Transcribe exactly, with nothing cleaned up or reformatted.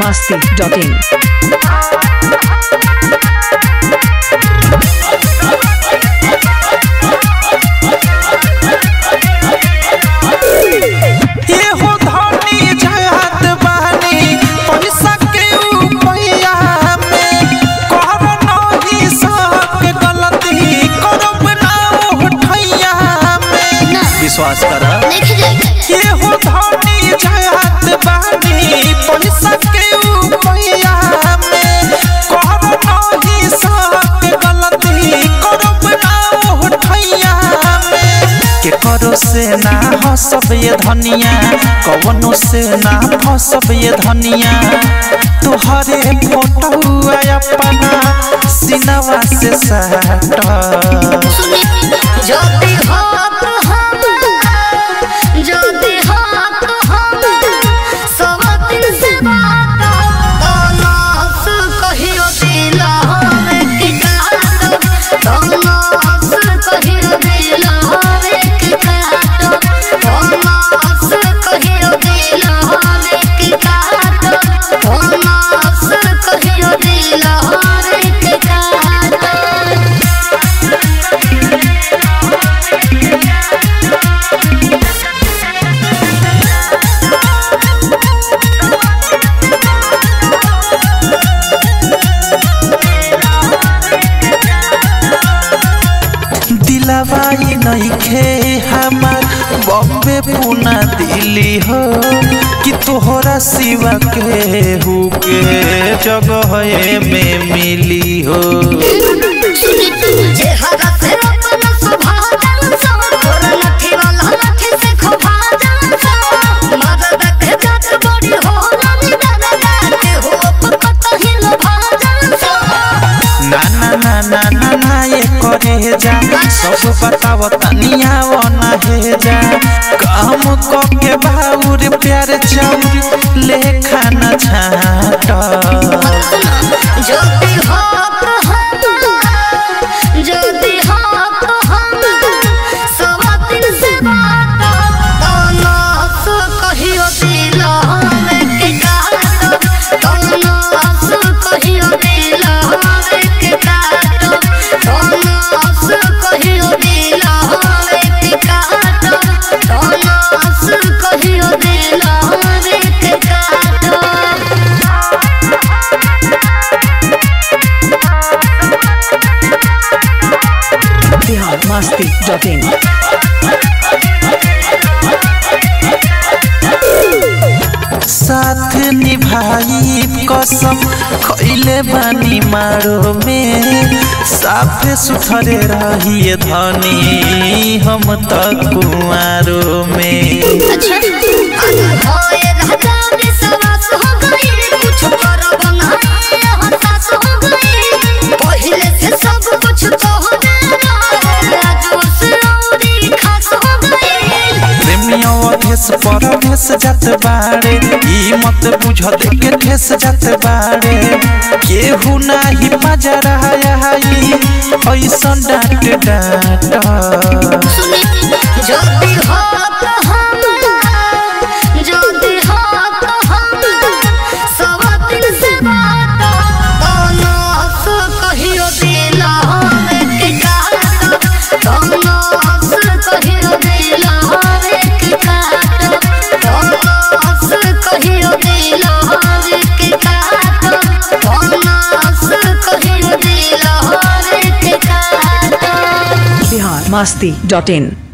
masti dot in. विश्वास करा ये हो धनी जात बानी पैसा के उपैया में कहब नहीं सक गलती करब ना उठैया में के करो से ना हंसब ये धनिया कवनो से ना फंसब ये धनिया तुहरे फोटो अपना सिनवा से सट ज्योति हो दिलवाई नइखे हमार बॉम्बे पुना दिल्ली हो कि तोहरा सिवा के हु के जगह में मिली हो ना ना ना ना ना ना ये करे जा सब बताव तनिया वना हे जा काम को के बाउर प्यार चाउर ले खाना छाट ज्योति हो ज्योति हो सब दिन से बात दोनों से कहियो दिल में के काट दोनों से कहियो दिल में के काट दोनों से कहियो दिल में के काट दोनों से कहियो दिल में के काट Bihar masti dot in. साथ निभाई कसम खइले बानी मारो में साफे सुथरे रहिए धनी हम तक कुआरो में अच्छा होए राजा में सवास हो गई कुछ करब नहीं हताश हो गई पहले से सब कुछ तो हो गया जो से औरी खास हो गई प्रेमियों अधेस पर भेस जात बाड़े ई मत बुझ दे के ठेस जात बाड़े केहू नाही मजा रहा ई ऐसन डांट डांट ज्योति हो हम ज्योति हो हम सब दिन से बात दोनों से कहियो दिल में के काट दोनों से कहियो दिल में के काट दोनों से कहियो दिल में के काट दोनों से कहियो दिल में के काट Bihar masti dot in.